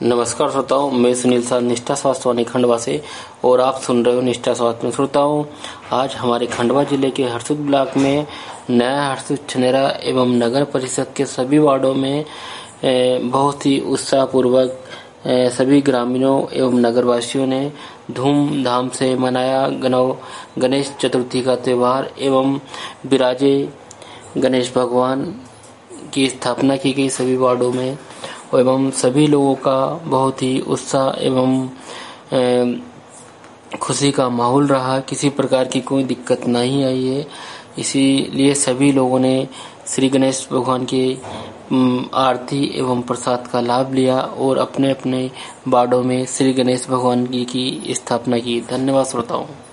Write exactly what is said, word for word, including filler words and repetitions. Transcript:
नमस्कार श्रोताओं, मैं सुनील सर निष्ठा स्वास्थ्य खंडवा से और आप सुन रहे हो निष्ठा स्वास्थ्य। श्रोताओं, आज हमारे खंडवा जिले के हरसुद ब्लॉक में नया हरसुद छनेरा एवं नगर परिषद के सभी वार्डों में बहुत ही उत्साहपूर्वक सभी ग्रामीणों एवं नगरवासियों ने धूमधाम से मनाया गणव गणेश चतुर्थी का त्यौहार एवं विराजे गणेश भगवान की स्थापना की गई सभी वार्डों में एवं सभी लोगों का बहुत ही उत्साह एवं खुशी का माहौल रहा। किसी प्रकार की कोई दिक्कत नहीं आई है। इसीलिए सभी लोगों ने श्री गणेश भगवान की आरती एवं प्रसाद का लाभ लिया और अपने अपने वार्डों में श्री गणेश भगवान की, की स्थापना की। धन्यवाद श्रोताओं।